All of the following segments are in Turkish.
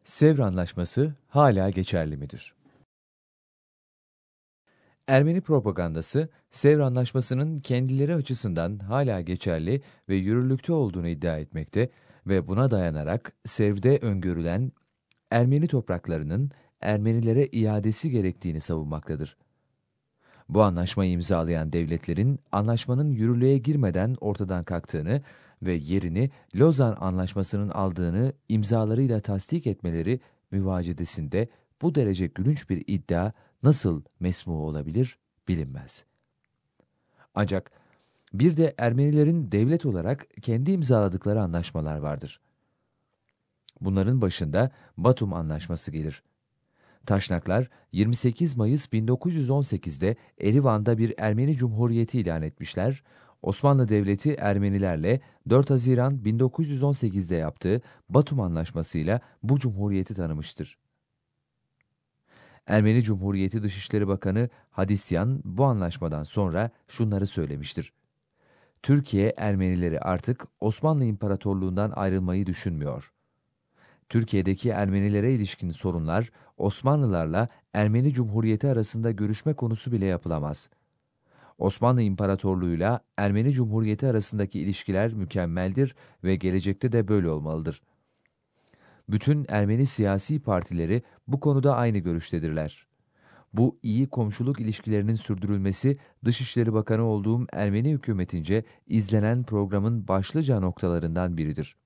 Sevr Anlaşması hala geçerli midir? Ermeni propagandası, Sevr Anlaşması'nın kendileri açısından hala geçerli ve yürürlükte olduğunu iddia etmekte ve buna dayanarak Sevr'de öngörülen Ermeni topraklarının Ermenilere iadesi gerektiğini savunmaktadır. Bu anlaşmayı imzalayan devletlerin anlaşmanın yürürlüğe girmeden ortadan kalktığını ve yerini Lozan Anlaşması'nın aldığını imzalarıyla tasdik etmeleri müvacedesinde bu derece gülünç bir iddia nasıl mesmu olabilir bilinmez. Ancak bir de Ermenilerin devlet olarak kendi imzaladıkları anlaşmalar vardır. Bunların başında Batum Anlaşması gelir. Taşnaklar 28 Mayıs 1918'de Erivan'da bir Ermeni Cumhuriyeti ilan etmişler. Osmanlı Devleti Ermenilerle 4 Haziran 1918'de yaptığı Batum Anlaşması'yla bu cumhuriyeti tanımıştır. Ermeni Cumhuriyeti Dışişleri Bakanı Hadisyan bu anlaşmadan sonra şunları söylemiştir. Türkiye Ermenileri artık Osmanlı İmparatorluğundan ayrılmayı düşünmüyor. Türkiye'deki Ermenilere ilişkin sorunlar, Osmanlılarla Ermeni Cumhuriyeti arasında görüşme konusu bile yapılamaz. Osmanlı İmparatorluğu'yla Ermeni Cumhuriyeti arasındaki ilişkiler mükemmeldir ve gelecekte de böyle olmalıdır. Bütün Ermeni siyasi partileri bu konuda aynı görüştedirler. Bu iyi komşuluk ilişkilerinin sürdürülmesi, Dışişleri Bakanı olduğum Ermeni hükümetince izlenen programın başlıca noktalarından biridir.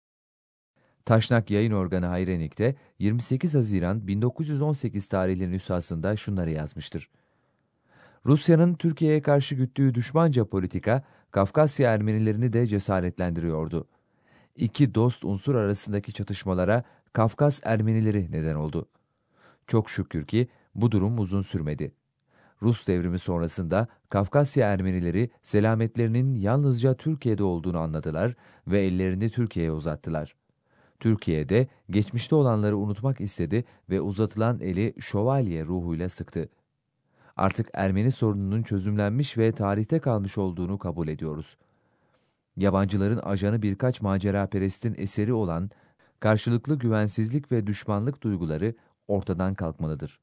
Taşnak Yayın Organı Hayrenik'te 28 Haziran 1918 tarihli nüshasında şunları yazmıştır. Rusya'nın Türkiye'ye karşı güttüğü düşmanca politika, Kafkasya Ermenilerini de cesaretlendiriyordu. İki dost unsur arasındaki çatışmalara Kafkas Ermenileri neden oldu. Çok şükür ki bu durum uzun sürmedi. Rus devrimi sonrasında Kafkasya Ermenileri selametlerinin yalnızca Türkiye'de olduğunu anladılar ve ellerini Türkiye'ye uzattılar. Türkiye'de geçmişte olanları unutmak istedi ve uzatılan eli şövalye ruhuyla sıktı. Artık Ermeni sorununun çözümlenmiş ve tarihte kalmış olduğunu kabul ediyoruz. Yabancıların ajanı birkaç maceraperestin eseri olan karşılıklı güvensizlik ve düşmanlık duyguları ortadan kalkmalıdır.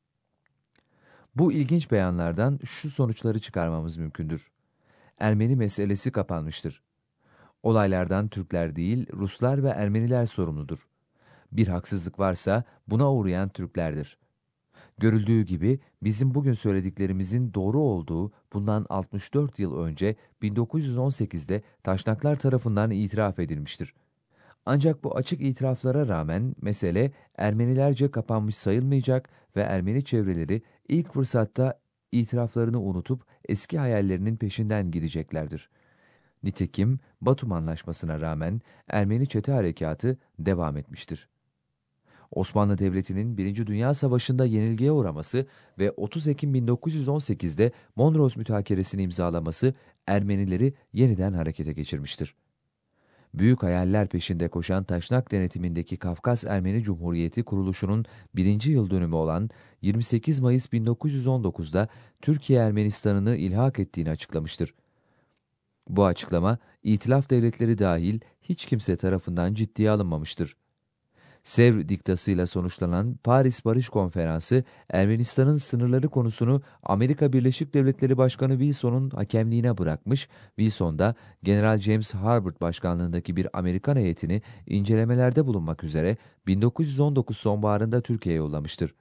Bu ilginç beyanlardan şu sonuçları çıkarmamız mümkündür. Ermeni meselesi kapanmıştır. Olaylardan Türkler değil, Ruslar ve Ermeniler sorumludur. Bir haksızlık varsa buna uğrayan Türklerdir. Görüldüğü gibi bizim bugün söylediklerimizin doğru olduğu bundan 64 yıl önce 1918'de Taşnaklar tarafından itiraf edilmiştir. Ancak bu açık itiraflara rağmen mesele Ermenilerce kapanmış sayılmayacak ve Ermeni çevreleri ilk fırsatta itiraflarını unutup eski hayallerinin peşinden gideceklerdir. Nitekim Batum Anlaşması'na rağmen Ermeni çete harekatı devam etmiştir. Osmanlı Devleti'nin 1. Dünya Savaşı'nda yenilgiye uğraması ve 30 Ekim 1918'de Mondros Mütakeresini imzalaması Ermenileri yeniden harekete geçirmiştir. Büyük hayaller peşinde koşan Taşnak denetimindeki Kafkas Ermeni Cumhuriyeti kuruluşunun 1. yıl dönümü olan 28 Mayıs 1919'da Türkiye Ermenistan'ını ilhak ettiğini açıklamıştır. Bu açıklama, İtilaf devletleri dahil hiç kimse tarafından ciddiye alınmamıştır. Sevr diktasıyla sonuçlanan Paris Barış Konferansı, Ermenistan'ın sınırları konusunu Amerika Birleşik Devletleri Başkanı Wilson'un hakemliğine bırakmış, Wilson da General James Harbord başkanlığındaki bir Amerikan heyetini incelemelerde bulunmak üzere 1919 sonbaharında Türkiye'ye yollamıştır.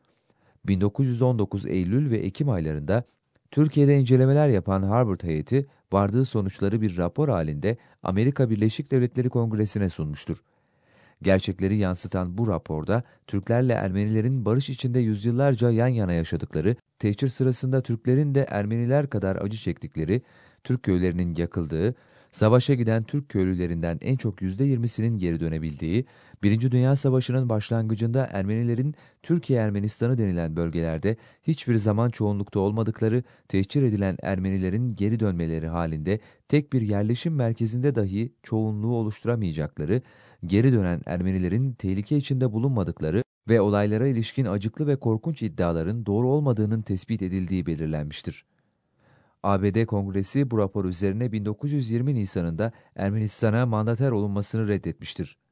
1919 Eylül ve Ekim aylarında Türkiye'de incelemeler yapan Harbord heyeti, vardığı sonuçları bir rapor halinde Amerika Birleşik Devletleri Kongresi'ne sunmuştur. Gerçekleri yansıtan bu raporda Türklerle Ermenilerin barış içinde yüzyıllarca yan yana yaşadıkları, tehcir sırasında Türklerin de Ermeniler kadar acı çektikleri, Türk köylerinin yakıldığı, savaşa giden Türk köylülerinden en çok %20'sinin geri dönebildiği, Birinci Dünya Savaşı'nın başlangıcında Ermenilerin Türkiye Ermenistanı denilen bölgelerde hiçbir zaman çoğunlukta olmadıkları, tehcir edilen Ermenilerin geri dönmeleri halinde tek bir yerleşim merkezinde dahi çoğunluğu oluşturamayacakları, geri dönen Ermenilerin tehlike içinde bulunmadıkları ve olaylara ilişkin acıklı ve korkunç iddiaların doğru olmadığının tespit edildiği belirlenmiştir. ABD Kongresi bu rapor üzerine 1920 Nisan'ında Ermenistan'a mandater olunmasını reddetmiştir.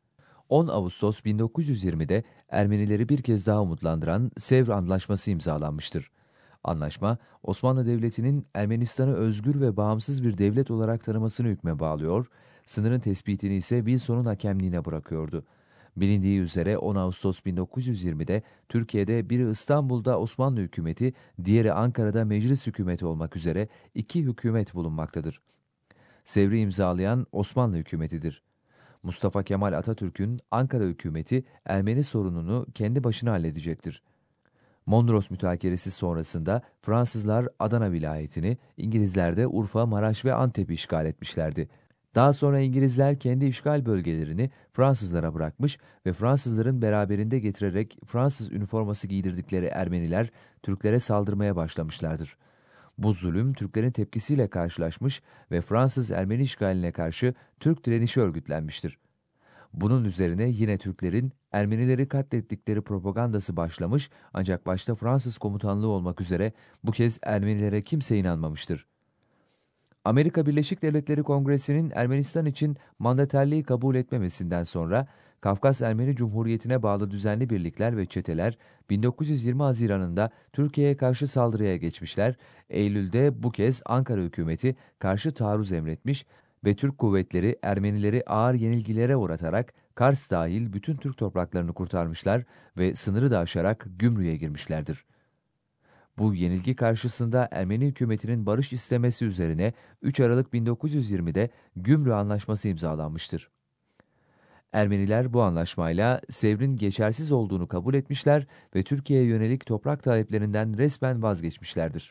10 Ağustos 1920'de Ermenileri bir kez daha umutlandıran Sevr Antlaşması imzalanmıştır. Anlaşma, Osmanlı Devleti'nin Ermenistan'ı özgür ve bağımsız bir devlet olarak tanımasını hükme bağlıyor, sınırın tespitini ise Wilson'un hakemliğine bırakıyordu. Bilindiği üzere 10 Ağustos 1920'de Türkiye'de biri İstanbul'da Osmanlı hükümeti, diğeri Ankara'da meclis hükümeti olmak üzere iki hükümet bulunmaktadır. Sevr'i imzalayan Osmanlı hükümetidir. Mustafa Kemal Atatürk'ün Ankara hükümeti Ermeni sorununu kendi başına halledecektir. Mondros Mütakeresi sonrasında Fransızlar Adana vilayetini, İngilizler de Urfa, Maraş ve Antep'i işgal etmişlerdi. Daha sonra İngilizler kendi işgal bölgelerini Fransızlara bırakmış ve Fransızların beraberinde getirerek Fransız üniforması giydirdikleri Ermeniler Türklere saldırmaya başlamışlardır. Bu zulüm Türklerin tepkisiyle karşılaşmış ve Fransız Ermeni işgaline karşı Türk direnişi örgütlenmiştir. Bunun üzerine yine Türklerin Ermenileri katlettikleri propagandası başlamış ancak başta Fransız komutanlığı olmak üzere bu kez Ermenilere kimse inanmamıştır. Amerika Birleşik Devletleri Kongresi'nin Ermenistan için mandaterliği kabul etmemesinden sonra Kafkas Ermeni Cumhuriyeti'ne bağlı düzenli birlikler ve çeteler 1920 Haziran'ında Türkiye'ye karşı saldırıya geçmişler, Eylül'de bu kez Ankara hükümeti karşı taarruz emretmiş ve Türk kuvvetleri Ermenileri ağır yenilgilere uğratarak Kars dahil bütün Türk topraklarını kurtarmışlar ve sınırı da aşarak Gümrük'e girmişlerdir. Bu yenilgi karşısında Ermeni hükümetinin barış istemesi üzerine 3 Aralık 1920'de Gümrük Anlaşması imzalanmıştır. Ermeniler bu anlaşmayla Sevr'in geçersiz olduğunu kabul etmişler ve Türkiye'ye yönelik toprak taleplerinden resmen vazgeçmişlerdir.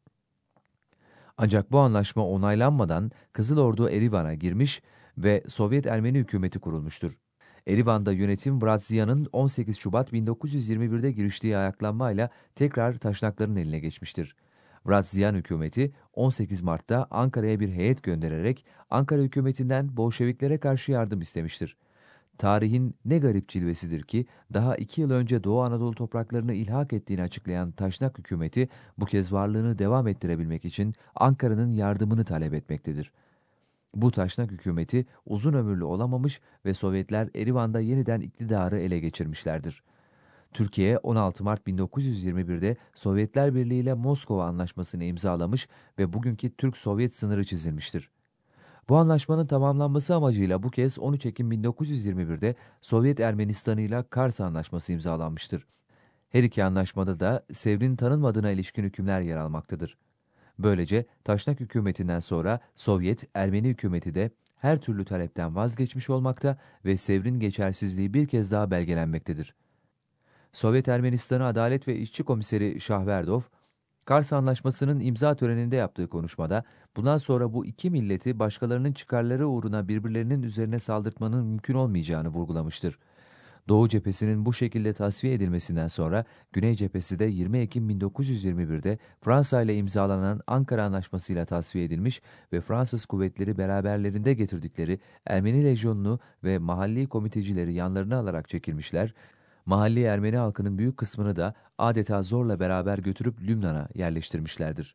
Ancak bu anlaşma onaylanmadan Kızıl Ordu Erivan'a girmiş ve Sovyet Ermeni hükümeti kurulmuştur. Erivan'da yönetim Bratzia'nın 18 Şubat 1921'de giriştiği ayaklanmayla tekrar Taşnakların eline geçmiştir. Bratzian hükümeti 18 Mart'ta Ankara'ya bir heyet göndererek Ankara hükümetinden Bolşeviklere karşı yardım istemiştir. Tarihin ne garip cilvesidir ki daha 2 yıl önce Doğu Anadolu topraklarını ilhak ettiğini açıklayan Taşnak hükümeti bu kez varlığını devam ettirebilmek için Ankara'nın yardımını talep etmektedir. Bu taşnak hükümeti uzun ömürlü olamamış ve Sovyetler Erivan'da yeniden iktidarı ele geçirmişlerdir. Türkiye 16 Mart 1921'de Sovyetler Birliği ile Moskova Anlaşması'nı imzalamış ve bugünkü Türk-Sovyet sınırı çizilmiştir. Bu anlaşmanın tamamlanması amacıyla bu kez 13 Ekim 1921'de Sovyet Ermenistanı ile Kars Anlaşması imzalanmıştır. Her iki anlaşmada da Sevr'in tanınmadığına ilişkin hükümler yer almaktadır. Böylece Taşnak hükümetinden sonra Sovyet Ermeni hükümeti de her türlü talepten vazgeçmiş olmakta ve Sevr'in geçersizliği bir kez daha belgelenmektedir. Sovyet Ermenistanı Adalet ve İşçi Komiseri Şahverdov, Kars Anlaşması'nın imza töreninde yaptığı konuşmada, bundan sonra bu iki milleti başkalarının çıkarları uğruna birbirlerinin üzerine saldırtmanın mümkün olmayacağını vurgulamıştır. Doğu cephesinin bu şekilde tasfiye edilmesinden sonra Güney cephesi de 20 Ekim 1921'de Fransa ile imzalanan Ankara Anlaşması ile tasfiye edilmiş ve Fransız kuvvetleri beraberlerinde getirdikleri Ermeni lejyonunu ve mahalli komitecileri yanlarına alarak çekilmişler, mahalli Ermeni halkının büyük kısmını da adeta zorla beraber götürüp Lübnan'a yerleştirmişlerdir.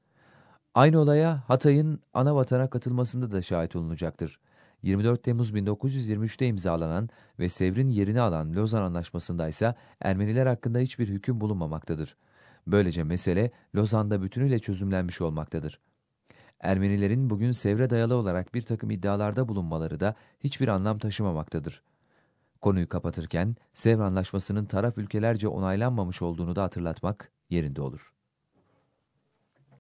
Aynı olaya Hatay'ın ana vatana katılmasında da şahit olunacaktır. 24 Temmuz 1923'te imzalanan ve Sevr'in yerini alan Lozan Anlaşması'nda ise Ermeniler hakkında hiçbir hüküm bulunmamaktadır. Böylece mesele Lozan'da bütünüyle çözümlenmiş olmaktadır. Ermenilerin bugün Sevr'e dayalı olarak bir takım iddialarda bulunmaları da hiçbir anlam taşımamaktadır. Konuyu kapatırken Sevr Anlaşması'nın taraf ülkelerce onaylanmamış olduğunu da hatırlatmak yerinde olur.